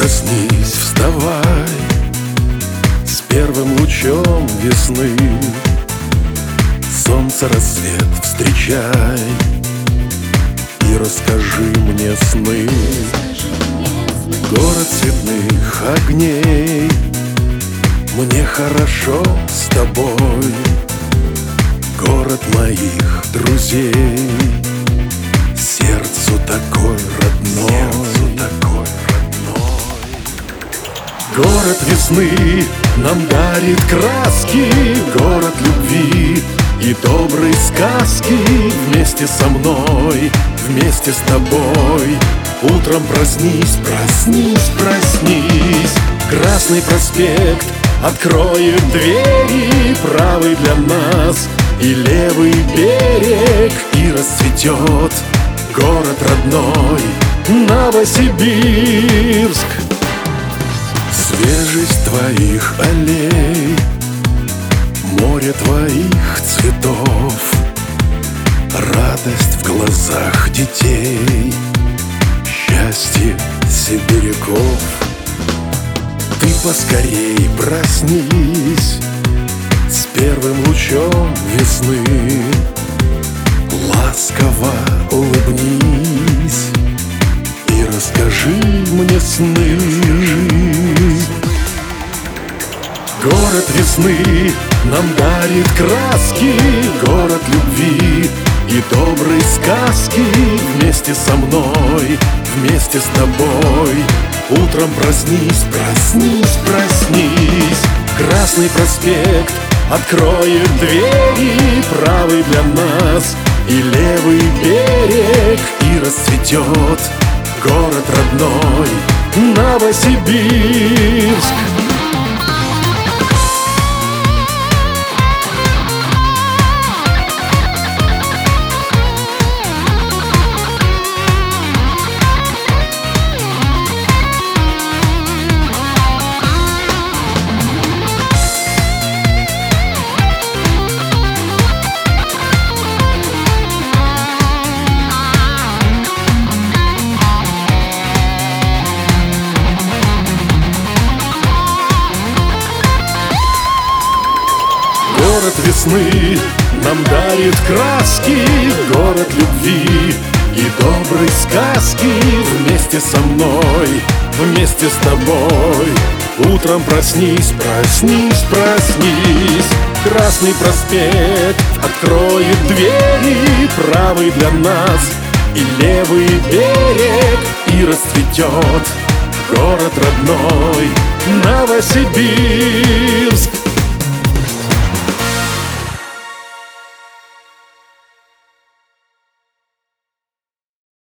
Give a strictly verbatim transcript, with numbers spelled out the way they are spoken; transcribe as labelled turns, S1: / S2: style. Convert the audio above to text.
S1: Проснись, вставай с первым лучом весны, солнце рассвет встречай и расскажи мне сны. Город цветных огней, мне хорошо с тобой. Город моих друзей, сердцу такой родной, сердцу такой родной. Город весны нам дарит краски, город любви и доброй сказки. Вместе со мной, вместе с тобой, утром проснись, проснись, проснись. Красный проспект откроет двери, правый для нас и левый берег, и расцветет город родной Новосибирск. Свежесть твоих аллей, море твоих цветов, радость в глазах детей, счастье сибиряков. Ты поскорей проснись с первым лучом весны, ласково улыбнись и расскажи мне сны. Город весны нам дарит краски, город любви и доброй сказки. Вместе со мной, вместе с тобой, утром проснись, проснись, проснись. Красный проспект откроет двери, правый для нас и левый берег, и расцветет город родной Новосибирск. Город весны нам дарит краски, город любви и доброй сказки. Вместе со мной, вместе с тобой, утром проснись, проснись, проснись. Красный проспект откроет двери, правый для нас и левый берег, и расцветет город родной Новосибирск.